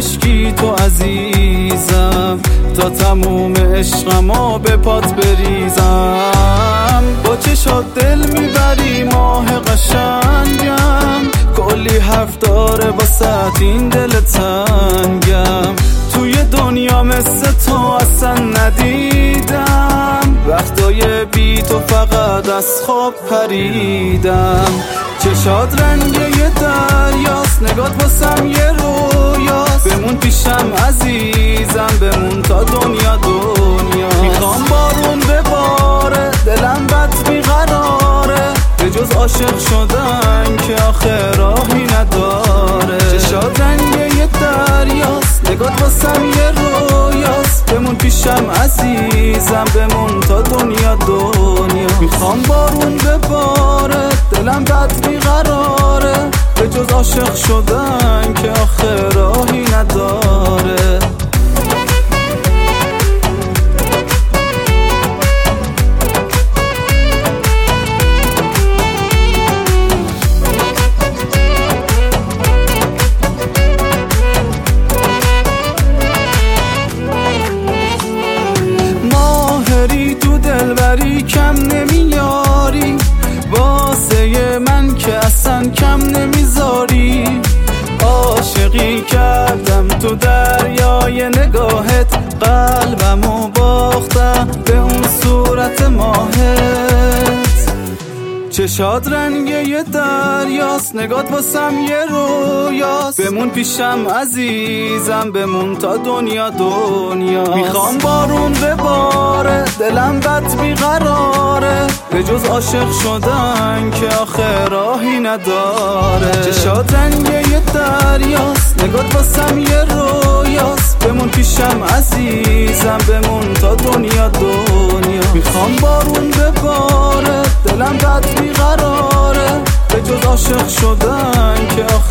عشقی تو عزیزم، تا تموم عشقمو به پات بریزم. با چشات دل میبری ماه قشنگم، کلی حرف داره واسه این دل تنگم. توی دنیا مثل تو اصلا ندیدم، وقتای بی تو فقط از خواب پریدم. چشات رنگ یه دریاست، نگات واسم یه رویاست. بمون پیشم عزیزم، بمون تا دنیا دنیا. میخوام بارون بباره، دلم بد بیقراره، به جز عاشق شدن که آخه راهی نداره. چشات رنگ یه دریاست، نگات واسم یه رویاست. بمون پیشم عزیزم، بمون تا دنیا دنیا. میخوام بارون بباره، دلم بد بیقراره، به جز عاشق شدن که آخه راهی نداره. ماهری تو دلبری کم نمیاری، واسه من که اصلا کم نمیذاری. عاشقی کردم تو دریای نگاهت، قلبمو باختم به اون صورت ماهت. چشات رنگ یه دریاست، نگات واسم یه رویاست. بمون پیشم عزیزم، بمون تا دنیا دنیا. میخوام بارون بباره، دلم بد بیقراره، به جز عاشق شدن که آخه راهی نداره. چشات رنگ یه دریاست، نگات واسم یه رویاست. بمون پیشم عزیزم، بمون تا دنیا دنیا. میخوام بارون بباره، دلم بد بیقراره، به جز عاشق شدن که